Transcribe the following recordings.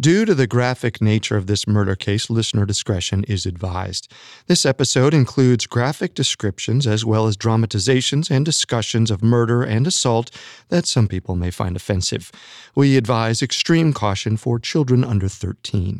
Due to the graphic nature of this murder case, listener discretion is advised. This episode includes graphic descriptions as well as dramatizations and discussions of murder and assault that some people may find offensive. We advise extreme caution for children under 13.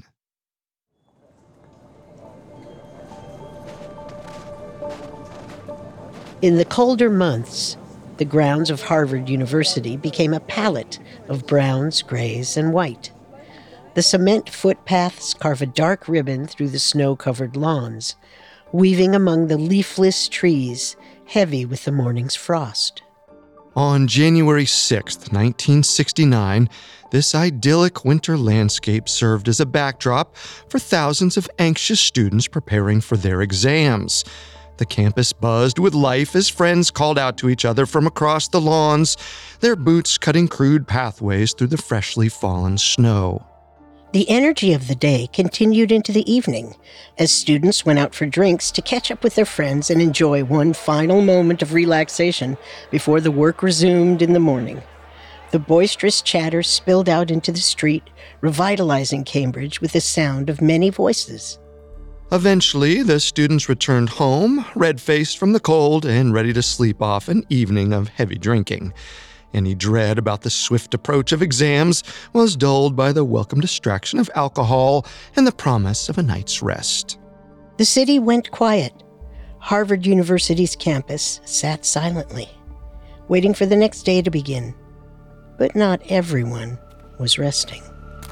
In the colder months, the grounds of Harvard University became a palette of browns, grays, and white. The cement footpaths carve a dark ribbon through the snow-covered lawns, weaving among the leafless trees, heavy with the morning's frost. On January 6, 1969, this idyllic winter landscape served as a backdrop for thousands of anxious students preparing for their exams. The campus buzzed with life as friends called out to each other from across the lawns, their boots cutting crude pathways through the freshly fallen snow. The energy of the day continued into the evening as students went out for drinks to catch up with their friends and enjoy one final moment of relaxation before the work resumed in the morning. The boisterous chatter spilled out into the street, revitalizing Cambridge with the sound of many voices. Eventually, the students returned home, red-faced from the cold and ready to sleep off an evening of heavy drinking. Any dread about the swift approach of exams was dulled by the welcome distraction of alcohol and the promise of a night's rest. The city went quiet. Harvard University's campus sat silently, waiting for the next day to begin. But not everyone was resting.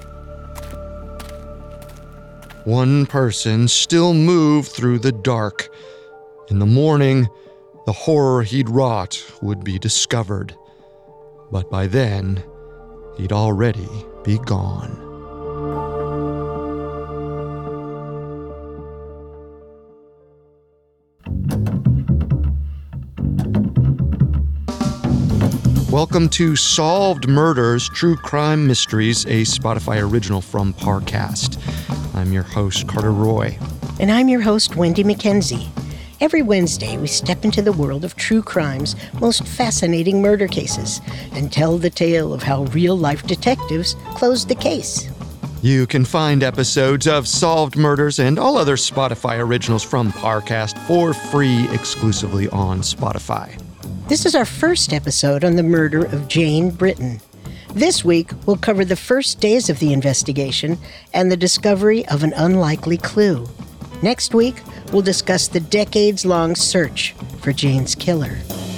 One person still moved through the dark. In the morning, the horror he'd wrought would be discovered. But by then, he'd already be gone. Welcome to Solved Murders, True Crime Mysteries, a Spotify original from Parcast. I'm your host, Carter Roy. And I'm your host, Wendy McKenzie. Every Wednesday, we step into the world of true crime's most fascinating murder cases and tell the tale of how real-life detectives closed the case. You can find episodes of Solved Murders and all other Spotify originals from Parcast for free exclusively on Spotify. This is our first episode on the murder of Jane Britton. This week, we'll cover the first days of the investigation and the discovery of an unlikely clue. Next week, we'll discuss the decades-long search for Jane's killer.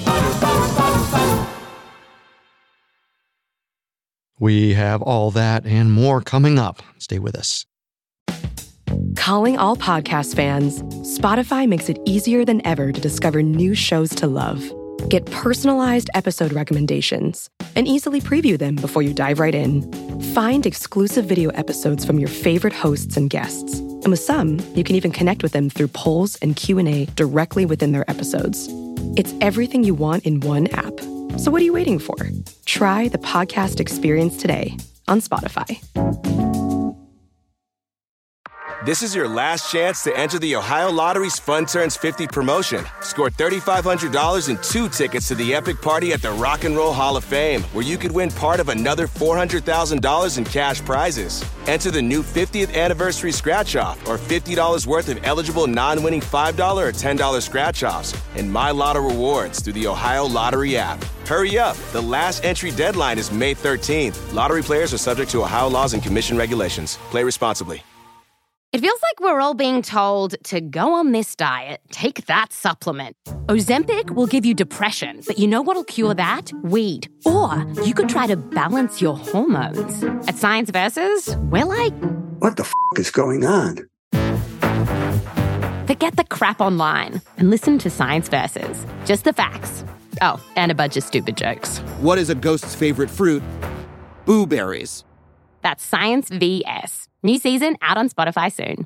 We have all that and more coming up. Stay with us. Calling all podcast fans, Spotify makes it easier than ever to discover new shows to love. Get personalized episode recommendations and easily preview them before you dive right in. Find exclusive video episodes from your favorite hosts and guests. And with some, you can even connect with them through polls and Q&A directly within their episodes. It's everything you want in one app. So what are you waiting for? Try the podcast experience today on Spotify. This is your last chance to enter the Ohio Lottery's Fun Turns 50 promotion. Score $3,500 and 2 tickets to the epic party at the Rock and Roll Hall of Fame, where you could win part of another $400,000 in cash prizes. Enter the new 50th anniversary scratch-off or $50 worth of eligible non-winning $5 or $10 scratch-offs and My Lotto rewards through the Ohio Lottery app. Hurry up. The last entry deadline is May 13th. Lottery players are subject to Ohio laws and commission regulations. Play responsibly. It feels like we're all being told to go on this diet, take that supplement. Ozempic will give you depression, but you know what'll cure that? Weed. Or you could try to balance your hormones. At Science Versus, we're like... What the is going on? Forget the crap online and listen to Science Versus. Just the facts. Oh, and a bunch of stupid jokes. What is a ghost's favorite fruit? Blueberries. That's Science VS. New season out on Spotify soon.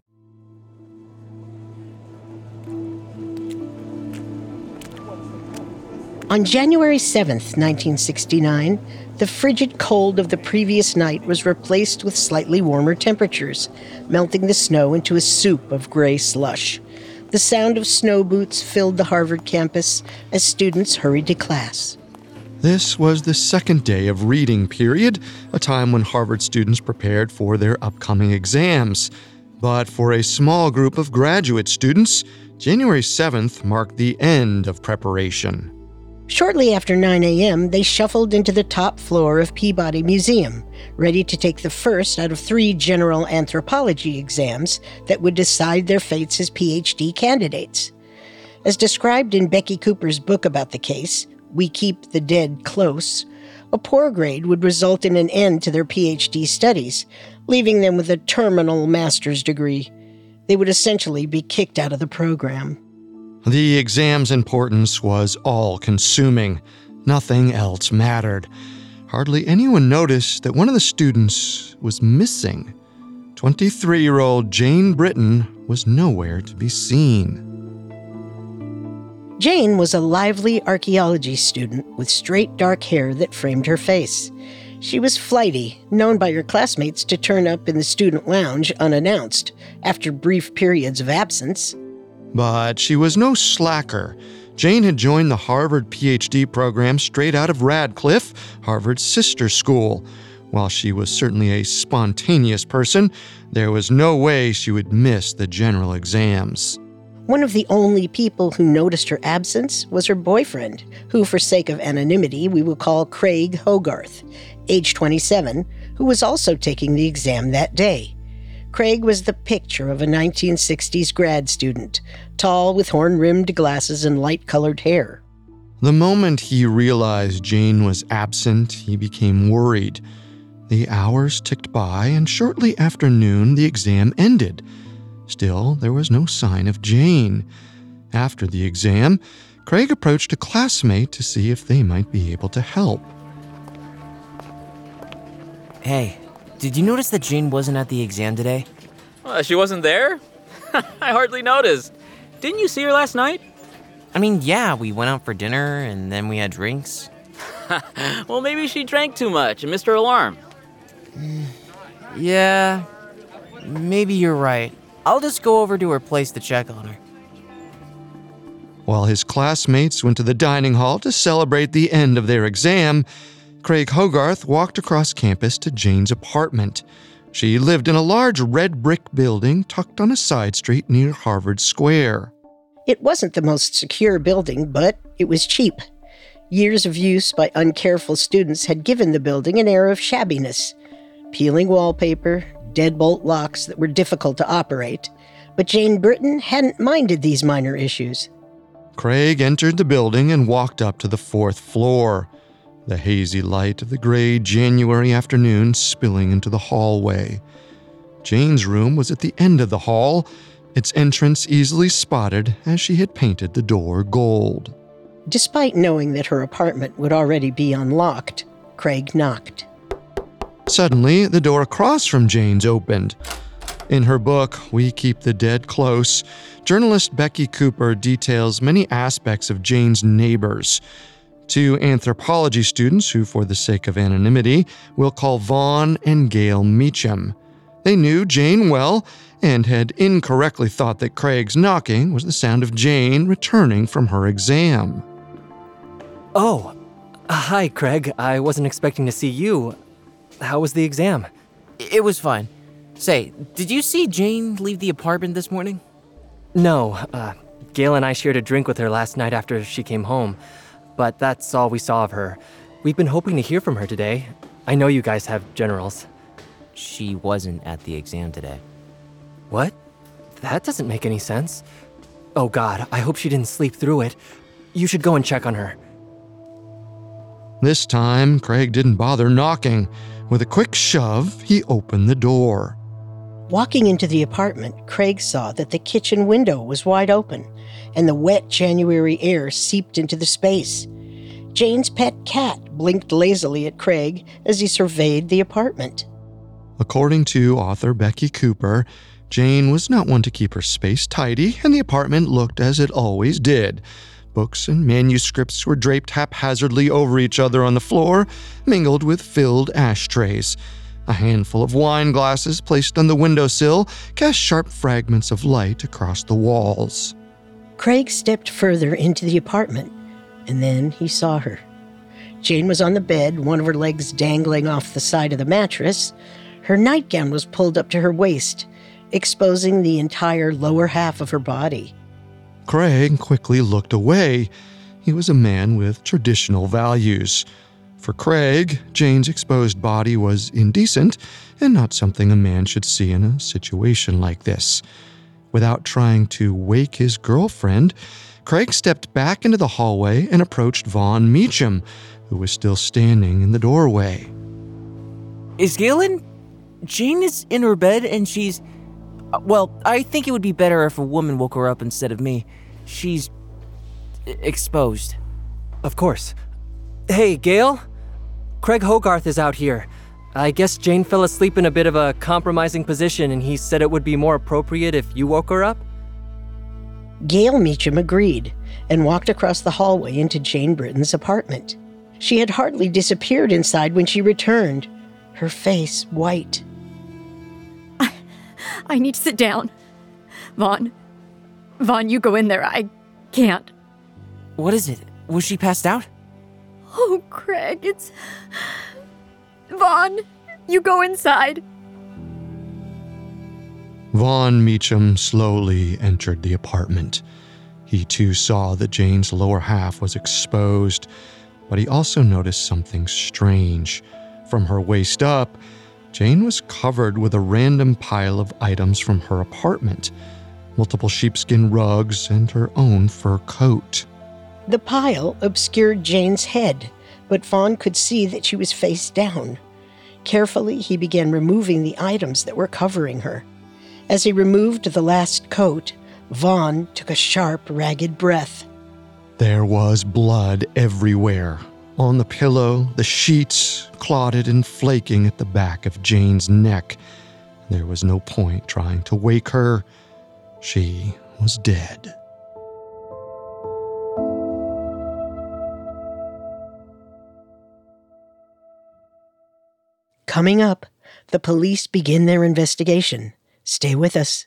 On January 7th, 1969, the frigid cold of the previous night was replaced with slightly warmer temperatures, melting the snow into a soup of gray slush. The sound of snow boots filled the Harvard campus as students hurried to class. This was the second day of reading period, a time when Harvard students prepared for their upcoming exams. But for a small group of graduate students, January 7th marked the end of preparation. Shortly after 9 a.m., they shuffled into the top floor of Peabody Museum, ready to take the first out of 3 general anthropology exams that would decide their fates as PhD candidates. As described in Becky Cooper's book about the case, We Keep the Dead Close, a poor grade would result in an end to their PhD studies, leaving them with a terminal master's degree. They would essentially be kicked out of the program. The exam's importance was all-consuming. Nothing else mattered. Hardly anyone noticed that one of the students was missing. 23-year-old Jane Britton was nowhere to be seen. Jane was a lively archaeology student with straight dark hair that framed her face. She was flighty, known by her classmates to turn up in the student lounge unannounced after brief periods of absence. But she was no slacker. Jane had joined the Harvard PhD program straight out of Radcliffe, Harvard's sister school. While she was certainly a spontaneous person, there was no way she would miss the general exams. One of the only people who noticed her absence was her boyfriend, who, for sake of anonymity, we will call Craig Hogarth, age 27, who was also taking the exam that day. Craig was the picture of a 1960s grad student, tall with horn-rimmed glasses and light-colored hair. The moment he realized Jane was absent, he became worried. The hours ticked by, and shortly after noon, the exam ended. Still, there was no sign of Jane. After the exam, Craig approached a classmate to see if they might be able to help. Hey, did you notice that Jane wasn't at the exam today? She wasn't there? I hardly noticed. Didn't you see her last night? I mean, yeah, we went out for dinner and then we had drinks. Well, maybe she drank too much and missed her alarm. Yeah, maybe you're right. I'll just go over to her place to check on her. While his classmates went to the dining hall to celebrate the end of their exam, Craig Hogarth walked across campus to Jane's apartment. She lived in a large red brick building tucked on a side street near Harvard Square. It wasn't the most secure building, but it was cheap. Years of use by uncareful students had given the building an air of shabbiness. Peeling wallpaper, deadbolt locks that were difficult to operate, but Jane Britton hadn't minded these minor issues. Craig entered the building and walked up to the 4th floor, the hazy light of the gray January afternoon spilling into the hallway. Jane's room was at the end of the hall, its entrance easily spotted as she had painted the door gold. Despite knowing that her apartment would already be unlocked, Craig knocked. Suddenly, the door across from Jane's opened. In her book, We Keep the Dead Close, journalist Becky Cooper details many aspects of Jane's neighbors. 2 anthropology students who, for the sake of anonymity, we'll call Vaughn and Gail Meacham. They knew Jane well and had incorrectly thought that Craig's knocking was the sound of Jane returning from her exam. Oh, hi, Craig. I wasn't expecting to see you. How was the exam? It was fine. Say, did you see Jane leave the apartment this morning? No, Gail and I shared a drink with her last night after she came home, but that's all we saw of her. We've been hoping to hear from her today. I know you guys have generals. She wasn't at the exam today. What? That doesn't make any sense. Oh God, I hope she didn't sleep through it. You should go and check on her. This time, Craig didn't bother knocking. With a quick shove, he opened the door. Walking into the apartment, Craig saw that the kitchen window was wide open, and the wet January air seeped into the space. Jane's pet cat blinked lazily at Craig as he surveyed the apartment. According to author Becky Cooper, Jane was not one to keep her space tidy, and the apartment looked as it always did. Books and manuscripts were draped haphazardly over each other on the floor, mingled with filled ashtrays. A handful of wine glasses placed on the windowsill cast sharp fragments of light across the walls. Craig stepped further into the apartment, and then he saw her. Jane was on the bed, one of her legs dangling off the side of the mattress. Her nightgown was pulled up to her waist, exposing the entire lower half of her body. Craig quickly looked away. He was a man with traditional values. For Craig, Jane's exposed body was indecent and not something a man should see in a situation like this. Without trying to wake his girlfriend, Craig stepped back into the hallway and approached Vaughn Meacham, who was still standing in the doorway. Is Galen? Jane is in her bed and she's... Well, I think it would be better if a woman woke her up instead of me. She's... exposed. Of course. Hey, Gail? Craig Hogarth is out here. I guess Jane fell asleep in a bit of a compromising position and he said it would be more appropriate if you woke her up? Gail Meacham agreed and walked across the hallway into Jane Britton's apartment. She had hardly disappeared inside when she returned, her face white. I need to sit down. Vaughn, you go in there. I can't. What is it? Was she passed out? Oh, Craig, it's... Vaughn, you go inside. Vaughn Meacham slowly entered the apartment. He too saw that Jane's lower half was exposed, but he also noticed something strange. From her waist up, Jane was covered with a random pile of items from her apartment, multiple sheepskin rugs and her own fur coat. The pile obscured Jane's head, but Vaughn could see that she was face down. Carefully, he began removing the items that were covering her. As he removed the last coat, Vaughn took a sharp, ragged breath. There was blood everywhere. On the pillow, the sheets, clotted and flaking at the back of Jane's neck. There was no point trying to wake her. She was dead. Coming up, the police begin their investigation. Stay with us.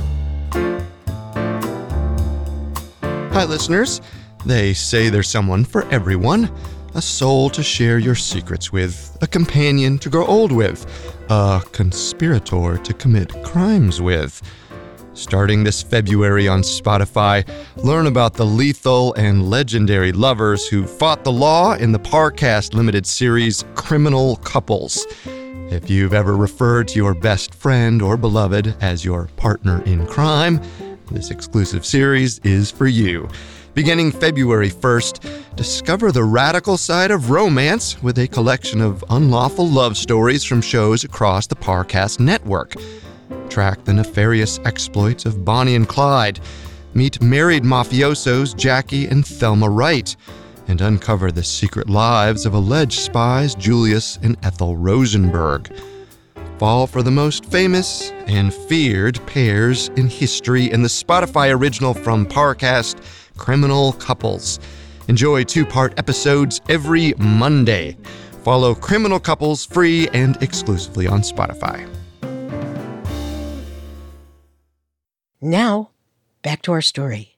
Hi, listeners. They say there's someone for everyone. A soul to share your secrets with, a companion to grow old with, a conspirator to commit crimes with. Starting this February on Spotify, learn about the lethal and legendary lovers who fought the law in the Parcast limited series Criminal Couples. If you've ever referred to your best friend or beloved as your partner in crime, this exclusive series is for you. Beginning February 1st, discover the radical side of romance with a collection of unlawful love stories from shows across the Parcast network. Track the nefarious exploits of Bonnie and Clyde, meet married mafiosos Jackie and Thelma Wright, and uncover the secret lives of alleged spies Julius and Ethel Rosenberg. Fall for the most famous and feared pairs in history in the Spotify original from Parcast, Criminal Couples. Enjoy 2-part episodes every Monday. Follow Criminal Couples free and exclusively on Spotify. Now, back to our story.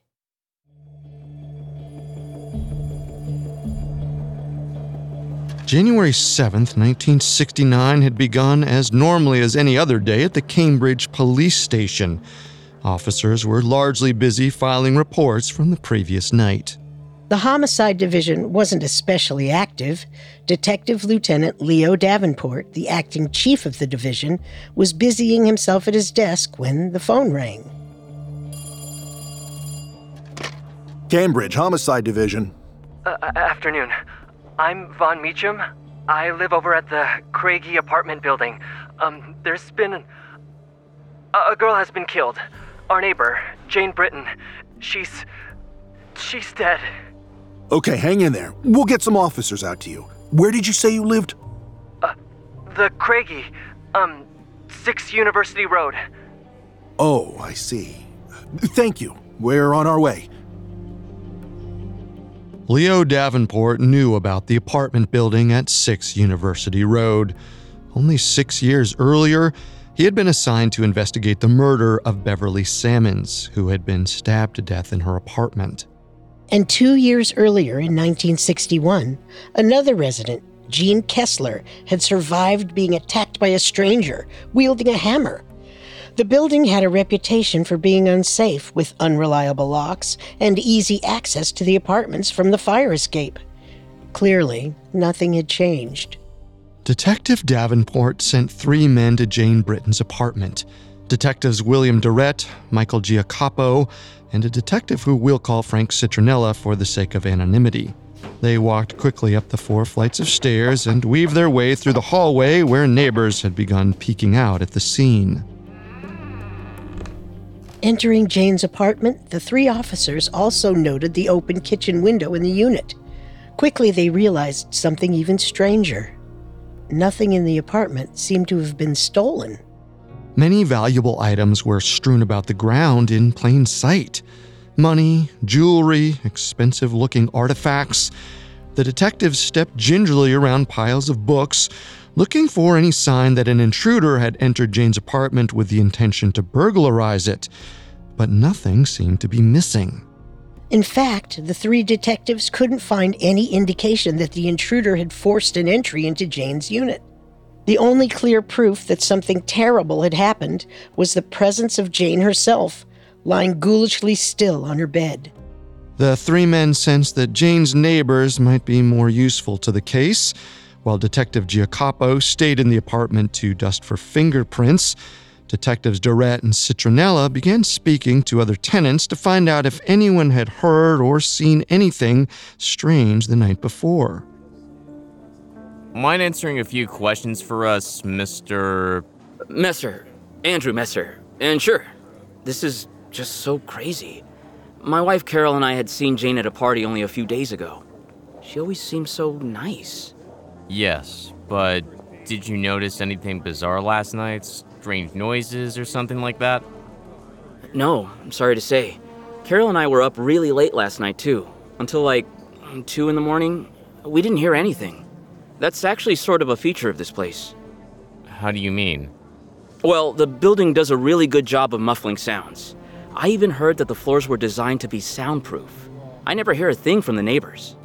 January 7th, 1969 had begun as normally as any other day at the Cambridge police station. Officers were largely busy filing reports from the previous night. The Homicide Division wasn't especially active. Detective Lieutenant Leo Davenport, the acting chief of the division, was busying himself at his desk when the phone rang. Cambridge Homicide Division. Afternoon. I'm Vaughn Meacham. I live over at the Craigie apartment building. There's been... A girl has been killed. Our neighbor, Jane Britton. She's dead. Okay, hang in there. We'll get some officers out to you. Where did you say you lived? The Craigie. 6 University Road. Oh, I see. Thank you. We're on our way. Leo Davenport knew about the apartment building at 6 University Road. Only 6 years earlier, he had been assigned to investigate the murder of Beverly Sammons, who had been stabbed to death in her apartment. And 2 years earlier, in 1961, another resident, Jean Kessler, had survived being attacked by a stranger wielding a hammer. The building had a reputation for being unsafe, with unreliable locks and easy access to the apartments from the fire escape. Clearly, nothing had changed. Detective Davenport sent 3 men to Jane Britton's apartment. Detectives William Durrett, Michael Giacapo, and a detective who we'll call Frank Citronella for the sake of anonymity. They walked quickly up the 4 flights of stairs and weaved their way through the hallway where neighbors had begun peeking out at the scene. Entering Jane's apartment, the 3 officers also noted the open kitchen window in the unit. Quickly, they realized something even stranger. Nothing in the apartment seemed to have been stolen. Many valuable items were strewn about the ground in plain sight. Money, jewelry, expensive-looking artifacts. The detectives stepped gingerly around piles of books, looking for any sign that an intruder had entered Jane's apartment with the intention to burglarize it. But nothing seemed to be missing. In fact, the 3 detectives couldn't find any indication that the intruder had forced an entry into Jane's unit. The only clear proof that something terrible had happened was the presence of Jane herself, lying ghoulishly still on her bed. The 3 men sensed that Jane's neighbors might be more useful to the case. While Detective Giacapo stayed in the apartment to dust for fingerprints, Detectives Durrett and Citronella began speaking to other tenants to find out if anyone had heard or seen anything strange the night before. Mind answering a few questions for us, Mr. Messer. Andrew Messer. And sure, this is just so crazy. My wife Carol and I had seen Jane at a party only a few days ago. She always seemed so nice. Yes, but did you notice anything bizarre last night? Strange noises or something like that? No, I'm sorry to say. Carol and I were up really late last night too. Until like 2 in the morning. We didn't hear anything. That's actually sort of a feature of this place. How do you mean? Well, the building does a really good job of muffling sounds. I even heard that the floors were designed to be soundproof. I never hear a thing from the neighbors.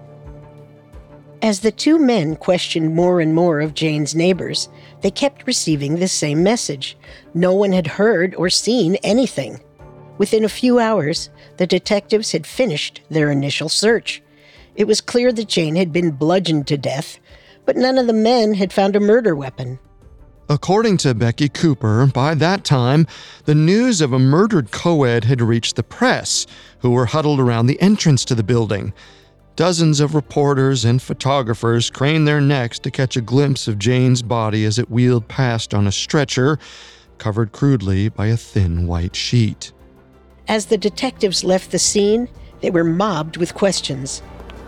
As the 2 men questioned more and more of Jane's neighbors, they kept receiving the same message. No one had heard or seen anything. Within a few hours, the detectives had finished their initial search. It was clear that Jane had been bludgeoned to death, but none of the men had found a murder weapon. According to Becky Cooper, by that time, the news of a murdered co-ed had reached the press, who were huddled around the entrance to the building. Dozens of reporters and photographers craned their necks to catch a glimpse of Jane's body as it wheeled past on a stretcher, covered crudely by a thin white sheet. As the detectives left the scene, they were mobbed with questions.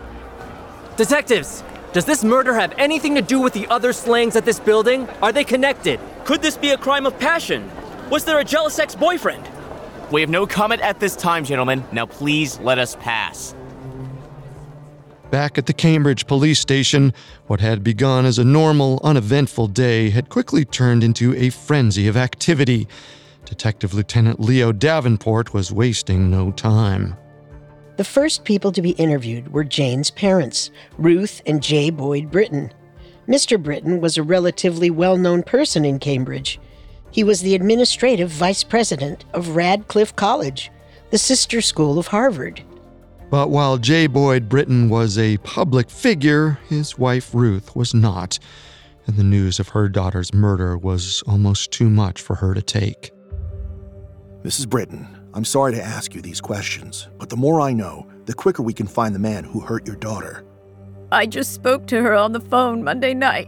Detectives! Does this murder have anything to do with the other slayings at this building? Are they connected? Could this be a crime of passion? Was there a jealous ex-boyfriend? We have no comment at this time, gentlemen. Now please let us pass. Back at the Cambridge police station, what had begun as a normal, uneventful day had quickly turned into a frenzy of activity. Detective Lieutenant Leo Davenport was wasting no time. The first people to be interviewed were Jane's parents, Ruth and J. Boyd Britton. Mr. Britton was a relatively well-known person in Cambridge. He was the administrative vice president of Radcliffe College, the sister school of Harvard. But while J. Boyd Britton was a public figure, his wife Ruth was not, and the news of her daughter's murder was almost too much for her to take. Mrs. Britton, I'm sorry to ask you these questions, but the more I know, the quicker we can find the man who hurt your daughter. I just spoke to her on the phone Monday night.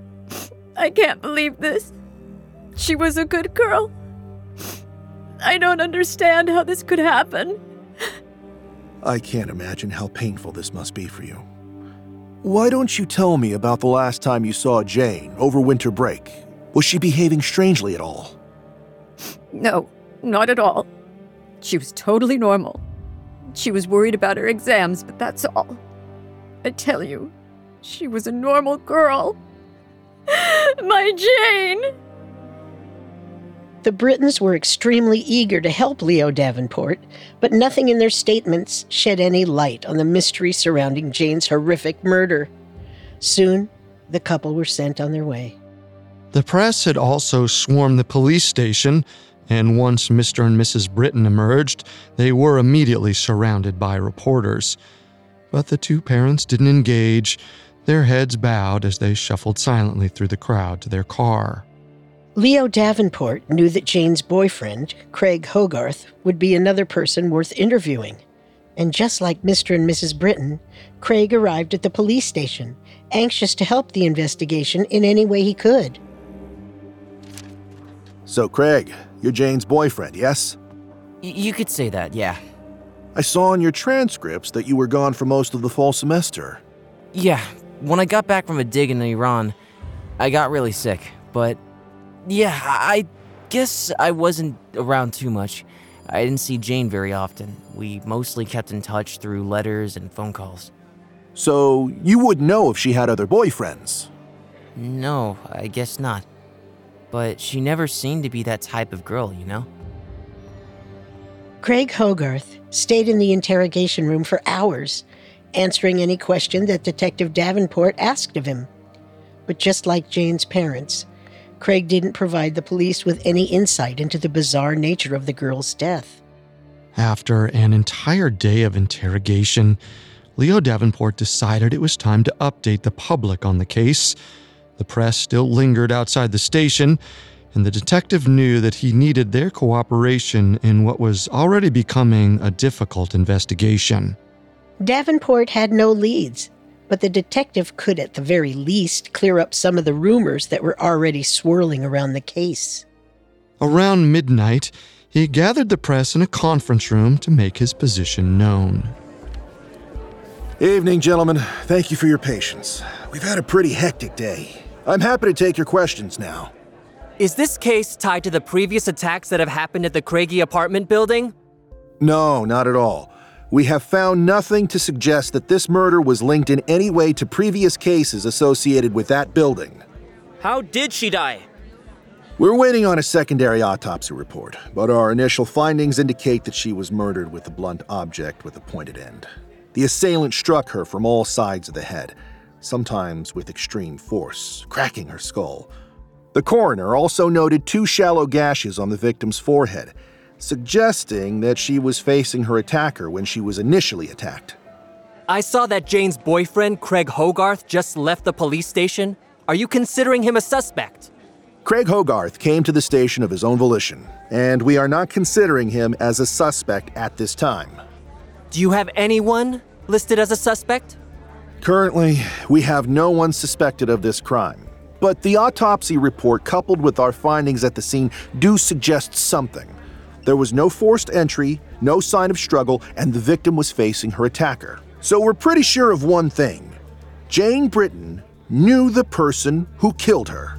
I can't believe this. She was a good girl. I don't understand how this could happen. I can't imagine how painful this must be for you. Why don't you tell me about the last time you saw Jane over winter break? Was she behaving strangely at all? No, not at all. She was totally normal. She was worried about her exams, but that's all. I tell you, she was a normal girl. My Jane! The Brittons were extremely eager to help Leo Davenport, but nothing in their statements shed any light on the mystery surrounding Jane's horrific murder. Soon, the couple were sent on their way. The press had also swarmed the police station, and once Mr. and Mrs. Britton emerged, they were immediately surrounded by reporters. But the two parents didn't engage, their heads bowed as they shuffled silently through the crowd to their car. Leo Davenport knew that Jane's boyfriend, Craig Hogarth, would be another person worth interviewing. And just like Mr. and Mrs. Britton, Craig arrived at the police station, anxious to help the investigation in any way he could. So, Craig, you're Jane's boyfriend, yes? You could say that, yeah. I saw in your transcripts that you were gone for most of the fall semester. Yeah, when I got back from a dig in Iran, I got really sick, but yeah, I guess I wasn't around too much. I didn't see Jane very often. We mostly kept in touch through letters and phone calls. So, you wouldn't know if she had other boyfriends? No, I guess not. But she never seemed to be that type of girl, you know? Craig Hogarth stayed in the interrogation room for hours, answering any question that Detective Davenport asked of him. But just like Jane's parents, Craig didn't provide the police with any insight into the bizarre nature of the girl's death. After an entire day of interrogation, Leo Davenport decided it was time to update the public on the case. The press still lingered outside the station, and the detective knew that he needed their cooperation in what was already becoming a difficult investigation. Davenport had no leads, but the detective could at the very least clear up some of the rumors that were already swirling around the case. Around midnight, he gathered the press in a conference room to make his position known. Evening, gentlemen. Thank you for your patience. We've had a pretty hectic day. I'm happy to take your questions now. Is this case tied to the previous attacks that have happened at the Craigie apartment building? No, not at all. We have found nothing to suggest that this murder was linked in any way to previous cases associated with that building. How did she die? We're waiting on a secondary autopsy report, but our initial findings indicate that she was murdered with a blunt object with a pointed end. The assailant struck her from all sides of the head, sometimes with extreme force, cracking her skull. The coroner also noted 2 shallow gashes on the victim's forehead, suggesting that she was facing her attacker when she was initially attacked. I saw that Jane's boyfriend, Craig Hogarth, just left the police station. Are you considering him a suspect? Craig Hogarth came to the station of his own volition, and we are not considering him as a suspect at this time. Do you have anyone listed as a suspect? Currently, we have no one suspected of this crime, but the autopsy report coupled with our findings at the scene do suggest something. There was no forced entry, no sign of struggle, and the victim was facing her attacker. So we're pretty sure of one thing. Jane Britton knew the person who killed her.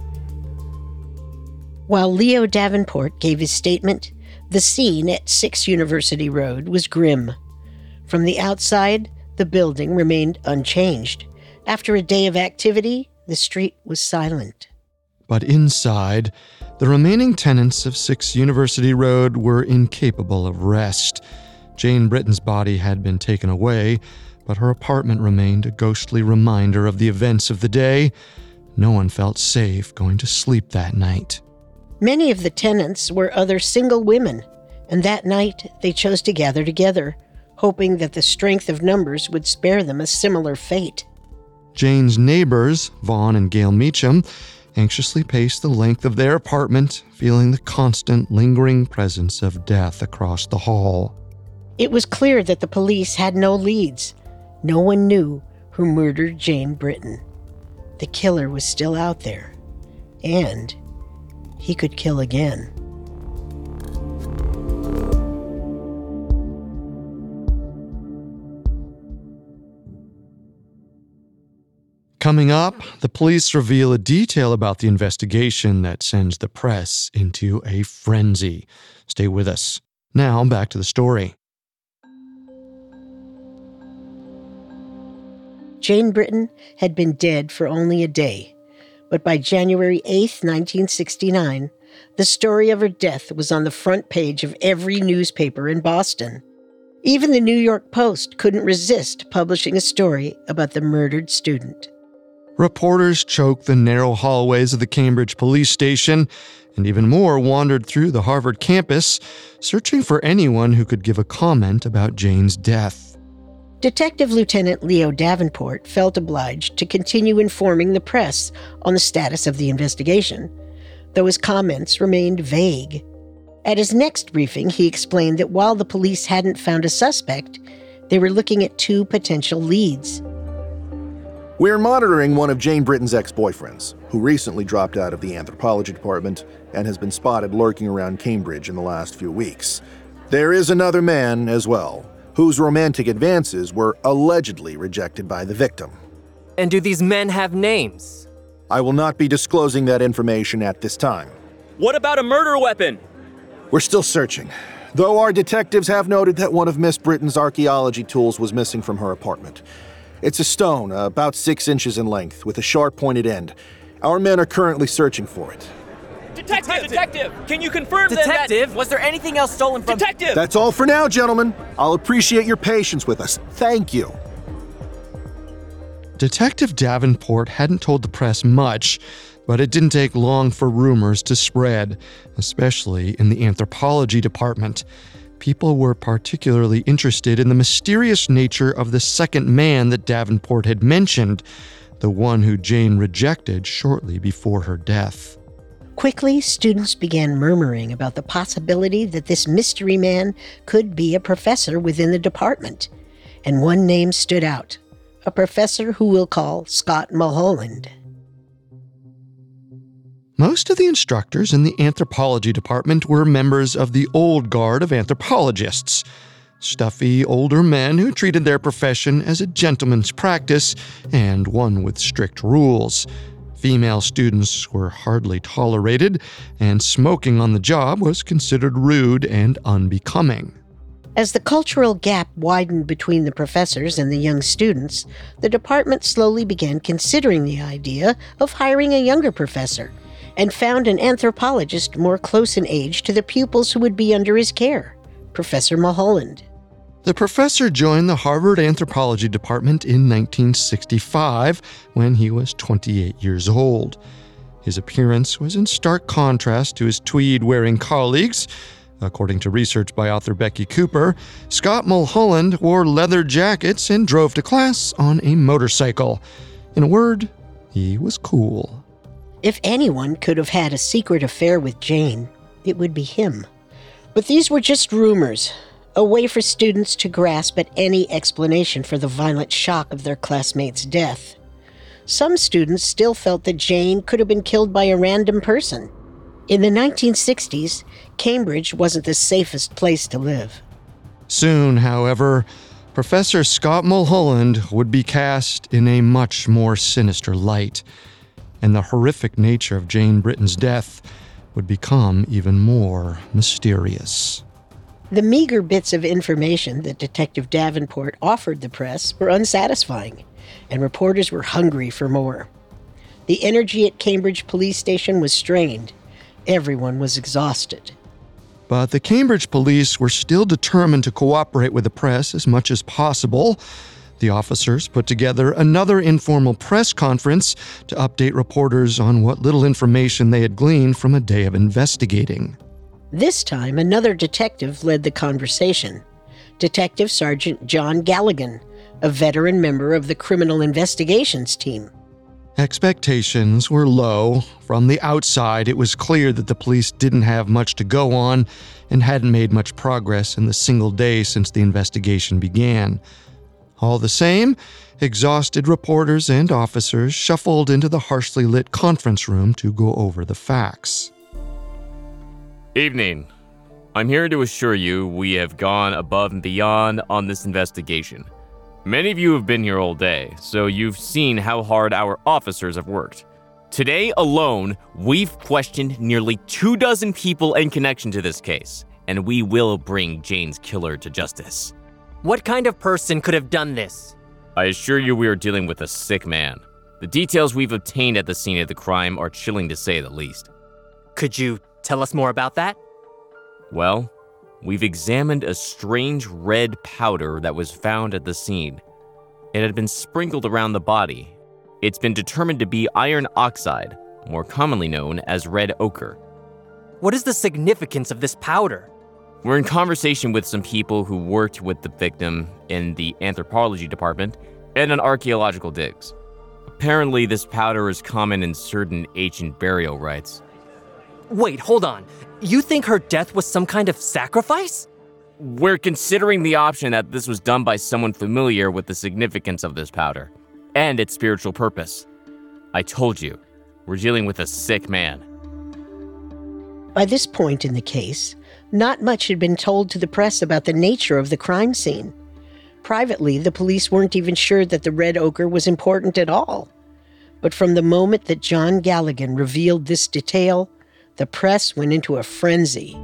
While Leo Davenport gave his statement, the scene at 6 University Road was grim. From the outside, the building remained unchanged. After a day of activity, the street was silent. But inside, the remaining tenants of 6 University Road were incapable of rest. Jane Britton's body had been taken away, but her apartment remained a ghostly reminder of the events of the day. No one felt safe going to sleep that night. Many of the tenants were other single women, and that night they chose to gather together, hoping that the strength of numbers would spare them a similar fate. Jane's neighbors, Vaughn and Gail Meacham, anxiously paced the length of their apartment, feeling the constant, lingering presence of death across the hall. It was clear that the police had no leads. No one knew who murdered Jane Britton. The killer was still out there, and he could kill again. Coming up, the police reveal a detail about the investigation that sends the press into a frenzy. Stay with us. Now, back to the story. Jane Britton had been dead for only a day, but by January 8, 1969, The story of her death was on the front page of every newspaper in Boston. Even the New York Post couldn't resist publishing a story about the murdered student. Reporters choked the narrow hallways of the Cambridge police station, and even more wandered through the Harvard campus, searching for anyone who could give a comment about Jane's death. Detective Lieutenant Leo Davenport felt obliged to continue informing the press on the status of the investigation, though his comments remained vague. At his next briefing, he explained that while the police hadn't found a suspect, they were looking at 2 potential leads. We're monitoring one of Jane Britton's ex-boyfriends, who recently dropped out of the anthropology department and has been spotted lurking around Cambridge in the last few weeks. There is another man as well, whose romantic advances were allegedly rejected by the victim. And do these men have names? I will not be disclosing that information at this time. What about a murder weapon? We're still searching, though our detectives have noted that one of Miss Britton's archaeology tools was missing from her apartment. It's a stone, about 6 inches in length, with a sharp pointed end. Our men are currently searching for it. Detective! Can you confirm Detective? Was there anything else stolen from... Detective! That's all for now, gentlemen. I'll appreciate your patience with us. Thank you. Detective Davenport hadn't told the press much, but it didn't take long for rumors to spread, especially in the anthropology department. People were particularly interested in the mysterious nature of the second man that Davenport had mentioned, the one who Jane rejected shortly before her death. Quickly, students began murmuring about the possibility that this mystery man could be a professor within the department. And one name stood out, a professor who we'll call Scott Mulholland. Most of the instructors in the anthropology department were members of the old guard of anthropologists, stuffy older men who treated their profession as a gentleman's practice and one with strict rules. Female students were hardly tolerated, and smoking on the job was considered rude and unbecoming. As the cultural gap widened between the professors and the young students, the department slowly began considering the idea of hiring a younger professor, and found an anthropologist more close in age to the pupils who would be under his care, Professor Mulholland. The professor joined the Harvard Anthropology Department in 1965 when he was 28 years old. His appearance was in stark contrast to his tweed-wearing colleagues. According to research by author Becky Cooper, Scott Mulholland wore leather jackets and drove to class on a motorcycle. In a word, he was cool. If anyone could have had a secret affair with Jane, it would be him. But these were just rumors, a way for students to grasp at any explanation for the violent shock of their classmate's death. Some students still felt that Jane could have been killed by a random person. In the 1960s, Cambridge wasn't the safest place to live. Soon, however, Professor Scott Mulholland would be cast in a much more sinister light, and the horrific nature of Jane Britton's death would become even more mysterious. The meager bits of information that Detective Davenport offered the press were unsatisfying, and reporters were hungry for more. The energy at Cambridge Police Station was strained. Everyone was exhausted. But the Cambridge police were still determined to cooperate with the press as much as possible. The officers put together another informal press conference to update reporters on what little information they had gleaned from a day of investigating. This time, another detective led the conversation. Detective Sergeant John Galligan, a veteran member of the Criminal Investigations team. Expectations were low. From the outside, it was clear that the police didn't have much to go on and hadn't made much progress in the single day since the investigation began. All the same, exhausted reporters and officers shuffled into the harshly lit conference room to go over the facts. Evening. I'm here to assure you we have gone above and beyond on this investigation. Many of you have been here all day, so you've seen how hard our officers have worked. Today alone, we've questioned nearly 24 people in connection to this case, and we will bring Jane's killer to justice. What kind of person could have done this? I assure you we are dealing with a sick man. The details we've obtained at the scene of the crime are chilling to say the least. Could you Tell us more about that. Well, we've examined a strange red powder that was found at the scene. It had been sprinkled around the body. It's been determined to be iron oxide, more commonly known as red ochre. What is the significance of this powder? We're in conversation with some people who worked with the victim in the anthropology department and on archaeological digs. Apparently, this powder is common in certain ancient burial rites. Wait, hold on. You think her death was some kind of sacrifice? We're considering the option that this was done by someone familiar with the significance of this powder and its spiritual purpose. I told you, we're dealing with a sick man. By this point in the case, not much had been told to the press about the nature of the crime scene. Privately, the police weren't even sure that the red ochre was important at all. But from the moment that John Galligan revealed this detail, the press went into a frenzy.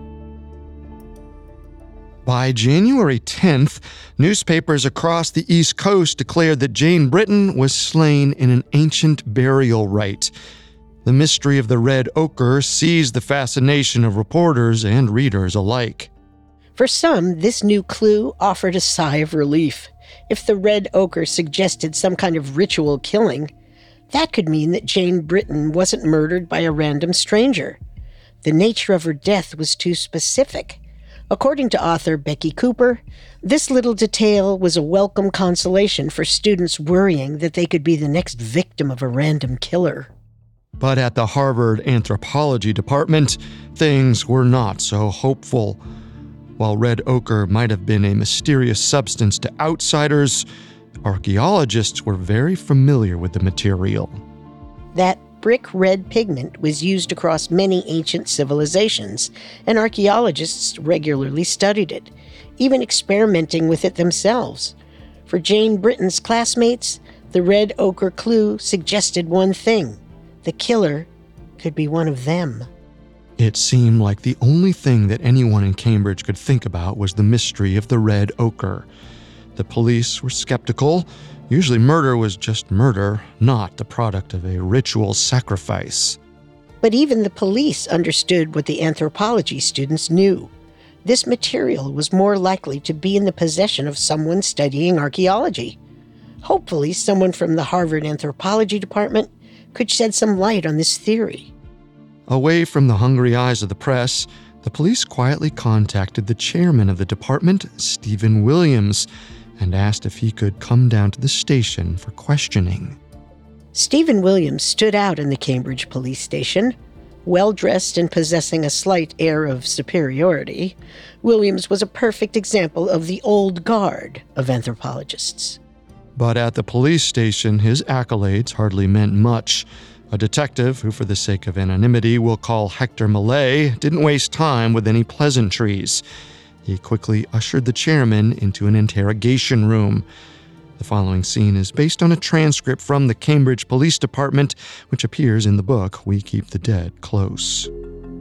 By January 10th, newspapers across the East Coast declared that Jane Britton was slain in an ancient burial rite. The mystery of the red ochre seized the fascination of reporters and readers alike. For some, this new clue offered a sigh of relief. If the red ochre suggested some kind of ritual killing, that could mean that Jane Britton wasn't murdered by a random stranger. The nature of her death was too specific. According to author Becky Cooper, this little detail was a welcome consolation for students worrying that they could be the next victim of a random killer. But at the Harvard Anthropology Department, things were not so hopeful. While red ochre might have been a mysterious substance to outsiders, archaeologists were very familiar with the material. That brick red pigment was used across many ancient civilizations, and archaeologists regularly studied it, even experimenting with it themselves. For Jane Britton's classmates, the red ochre clue suggested one thing: the killer could be one of them. It seemed like the only thing that anyone in Cambridge could think about was the mystery of the red ochre. The police were skeptical. Usually murder was just murder, not the product of a ritual sacrifice. But even the police understood what the anthropology students knew. This material was more likely to be in the possession of someone studying archaeology. Hopefully, someone from the Harvard Anthropology Department could shed some light on this theory. Away from the hungry eyes of the press, the police quietly contacted the chairman of the department, Stephen Williams, and asked if he could come down to the station for questioning. Stephen Williams stood out in the Cambridge police station. Well-dressed and possessing a slight air of superiority, Williams was a perfect example of the old guard of anthropologists. But at the police station, his accolades hardly meant much. A detective, who for the sake of anonymity we'll call Hector Millay, didn't waste time with any pleasantries. He quickly ushered the chairman into an interrogation room. The following scene is based on a transcript from the Cambridge Police Department, which appears in the book We Keep the Dead Close.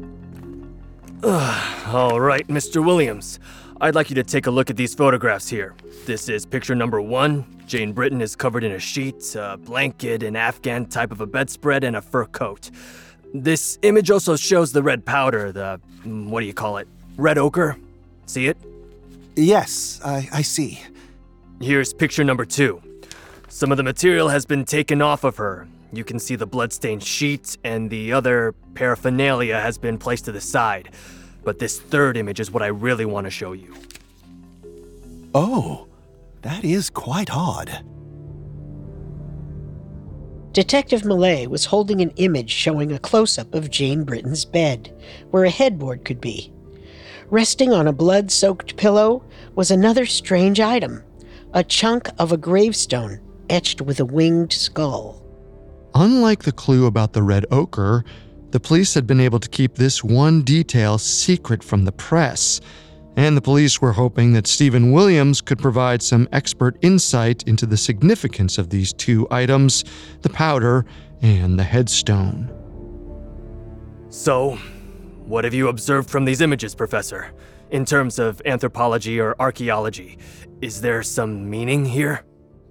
All right, Mr. Williams. I'd like you to take a look at these photographs here. This is picture number 1. Jane Britton is covered in a sheet, a blanket, an Afghan type of a bedspread, and a fur coat. This image also shows the red powder, the, what do you call it, red ochre? See it? Yes, I see. Here's picture number 2. Some of the material has been taken off of her. You can see the bloodstained sheet, and the other paraphernalia has been placed to the side. But this third image is what I really want to show you. Oh, that is quite odd. Detective Millay was holding an image showing a close-up of Jane Britton's bed, where a headboard could be. Resting on a blood-soaked pillow was another strange item, a chunk of a gravestone etched with a winged skull. Unlike the clue about the red ochre, the police had been able to keep this one detail secret from the press, and the police were hoping that Stephen Williams could provide some expert insight into the significance of these two items, the powder and the headstone. So, what have you observed from these images, Professor? In terms of anthropology or archaeology, is there some meaning here?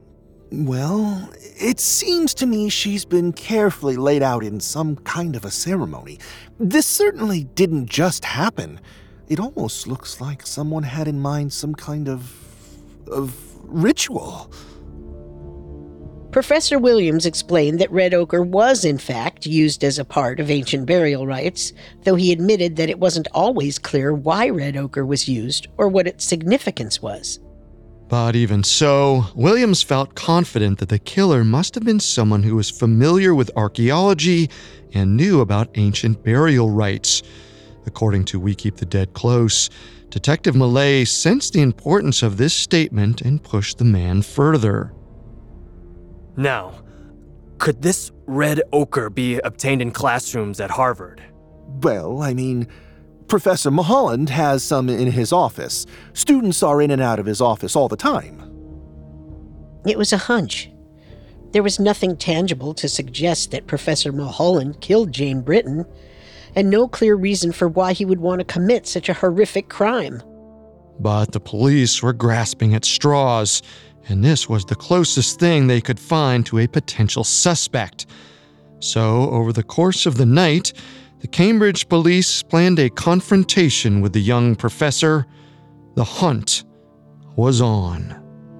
Well, it seems to me she's been carefully laid out in some kind of a ceremony. This certainly didn't just happen. It almost looks like someone had in mind some kind of ritual. Professor Williams explained that red ochre was, in fact, used as a part of ancient burial rites, though he admitted that it wasn't always clear why red ochre was used or what its significance was. But even so, Williams felt confident that the killer must have been someone who was familiar with archaeology and knew about ancient burial rites. According to We Keep the Dead Close, Detective Millay sensed the importance of this statement and pushed the man further. Now, could this red ochre be obtained in classrooms at Harvard? Well, I mean, Professor Mulholland has some in his office. Students are in and out of his office all the time. It was a hunch. There was nothing tangible to suggest that Professor Mulholland killed Jane Britton, and no clear reason for why he would want to commit such a horrific crime. But the police were grasping at straws, and this was the closest thing they could find to a potential suspect. So, over the course of the night, the Cambridge police planned a confrontation with the young professor. The hunt was on.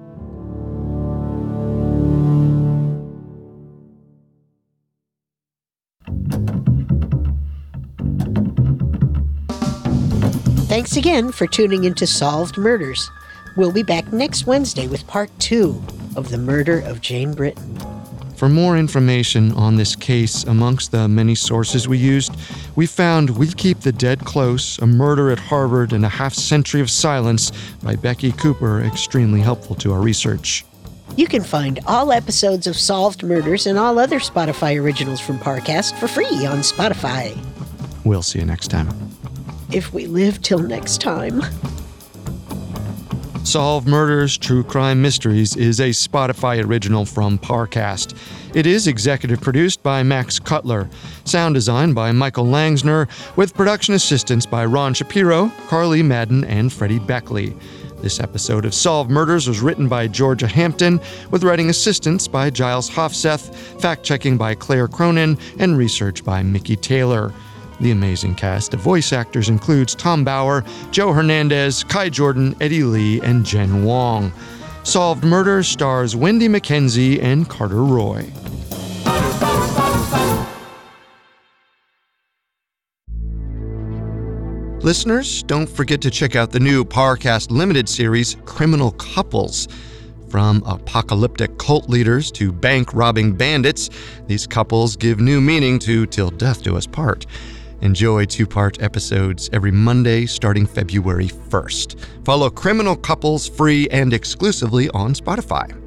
Thanks again for tuning into Solved Murders. We'll be back next Wednesday with Part 2 of the murder of Jane Britton. For more information on this case, amongst the many sources we used, we found We Keep the Dead Close, A Murder at Harvard, and a Half-Century of Silence by Becky Cooper extremely helpful to our research. You can find all episodes of Solved Murders and all other Spotify originals from Parcast for free on Spotify. We'll see you next time. If we live till next time. Solved Murders, True Crime Mysteries is a Spotify original from Parcast. It is executive produced by Max Cutler, sound design by Michael Langsner, with production assistance by Ron Shapiro, Carly Madden, and Freddie Beckley. This episode of Solved Murders was written by Georgia Hampton, with writing assistance by Giles Hofseth, fact-checking by Claire Cronin, and research by Mickey Taylor. The amazing cast of voice actors includes Tom Bauer, Joe Hernandez, Kai Jordan, Eddie Lee, and Jen Wong. Solved Murder stars Wendy McKenzie and Carter Roy. Listeners, don't forget to check out the new Parcast Limited series, Criminal Couples. From apocalyptic cult leaders to bank-robbing bandits, these couples give new meaning to Till Death Do Us Part. Enjoy 2-part episodes every Monday starting February 1st. Follow Criminal Couples free and exclusively on Spotify.